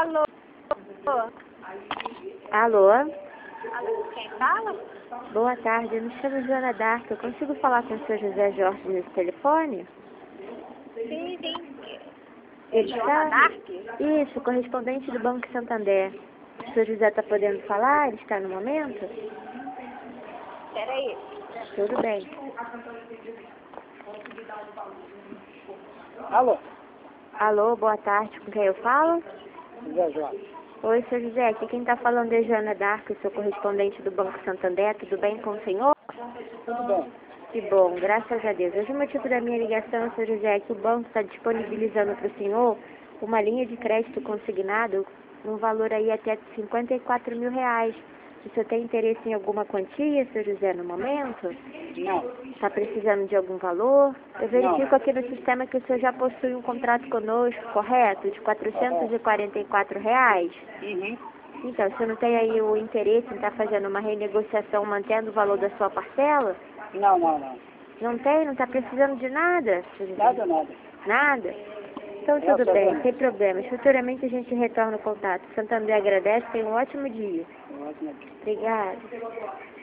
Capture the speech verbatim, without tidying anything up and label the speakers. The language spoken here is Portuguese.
Speaker 1: Alô?
Speaker 2: Alô?
Speaker 1: Alô, quem fala?
Speaker 2: Boa tarde, eu me chamo Joana Dark. Eu consigo falar com o senhor José Jorge nesse telefone?
Speaker 1: Sim, sim. É
Speaker 2: Ele
Speaker 1: Joana
Speaker 2: está?
Speaker 1: Dark?
Speaker 2: Isso, correspondente do Banco Santander. O senhor José está podendo falar? Ele está no momento?
Speaker 1: Peraí.
Speaker 2: Tudo bem.
Speaker 3: Alô,
Speaker 2: Alô, boa tarde, com quem eu falo?
Speaker 3: José Jorge.
Speaker 2: Oi, senhor José, aqui quem está falando é Joana Dark, eu sou correspondente do Banco Santander. Tudo bem com o senhor?
Speaker 3: Tudo bem?
Speaker 2: Que bom, graças a Deus. Hoje o motivo da minha ligação, senhor José, é que o banco está disponibilizando para o senhor uma linha de crédito consignado num valor aí até cinquenta e quatro mil reais. O senhor tem interesse em alguma quantia, senhor José, no momento?
Speaker 3: Não.
Speaker 2: Está precisando de algum valor? Eu verifico
Speaker 3: Não.
Speaker 2: aqui no sistema que o senhor já possui um contrato conosco, correto? De quatrocentos e quarenta e quatro reais?
Speaker 3: Uhum.
Speaker 2: Então, o senhor não tem aí o interesse em estar fazendo uma renegociação mantendo o valor da sua parcela?
Speaker 3: Não, não, não.
Speaker 2: Não tem? Não está precisando de nada? senhor José?
Speaker 3: Nada, nada.
Speaker 2: Nada? Então tudo
Speaker 3: Graças a
Speaker 2: bem,
Speaker 3: Deus.
Speaker 2: sem problemas. Futuramente a gente retorna o contato. Santander agradece, tenha um ótimo dia.
Speaker 3: Ótimo.
Speaker 2: Obrigada.